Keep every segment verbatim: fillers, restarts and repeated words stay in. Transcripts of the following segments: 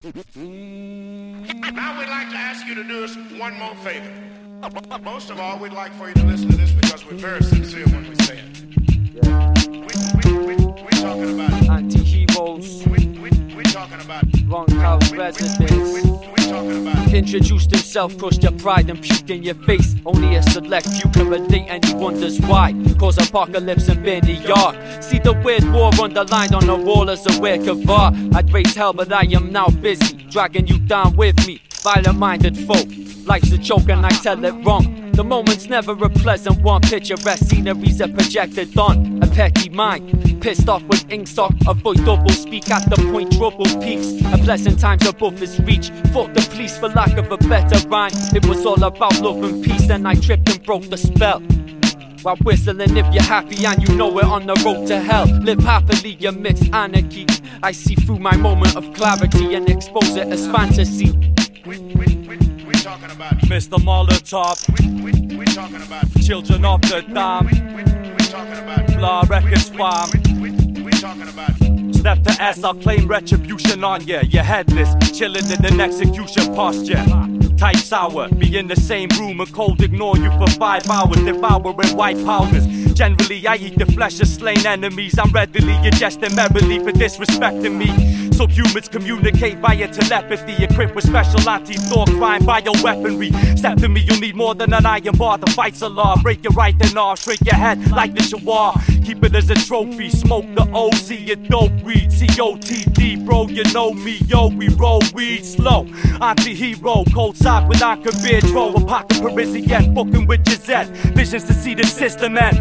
Now we'd like to ask you to do us one more favor. Most of all, we'd like for you to listen to this because we're very sincere when we say it. Yeah. We, we, we, we're talking about Anti-heroes. We, we, we're talking about Wrong house we, residents. We, we, we're talking about Introduced himself, pushed your pride and puked in your face. Only a select few can relate and he wonders why. Cause apocalypse and burn the yard. See the weird war underlined on the wall as a weird cover. I'd raise hell but I am now busy dragging you down with me. Violent-minded folk. Life's a joke and I tell it wrong. The moment's never a pleasant one. Picturesque sceneries are projected on a petty mind. Pissed off with ink stock, avoid double speak at the point trouble peaks. A pleasant times above his reach. Fuck the police for lack of a better rhyme. It was all about love and peace and I tripped and broke the spell. While whistling if you're happy and you know we're on the road to hell. Live happily amidst anarchy. I see through my moment of clarity and expose it as fantasy. We, we, we, we're talking about Mister Molotov. We, we, we're talking about Children of the Dam. We, we, we're talking about Blah Records Farm. We, we, we're talking about Step to S, I'll claim retribution on ya. You're headless, chilling in an execution posture. Type sour, be in the same room and cold ignore you for five hours, devouring white powders. Generally, I eat the flesh of slain enemies. I'm readily adjusting merrily for disrespecting me. So humans communicate via telepathy, equipped with special anti-thought crime bioweaponry. Step to me, you'll need more than an iron bar to fight Salah. Break your right and off, shrink your head like the Shawar. Keep it as a trophy, smoke the O Z, your dope weed. C O T D, bro, you know me, yo, we roll weed slow. Anti-hero, cold sock with Anchor beard, throw a pocket Parisian, fucking with your Z. Visions to see the system end.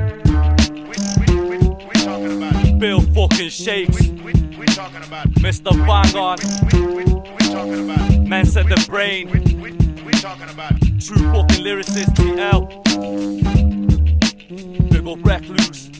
We, we, we, we're talking about Bill fucking Shakes. We, we, we're talking about Mister Vangon. We, we, we, we're talking about Man said the brain. We, we, we're talking about True fucking lyricist T L. Big ol' recluse.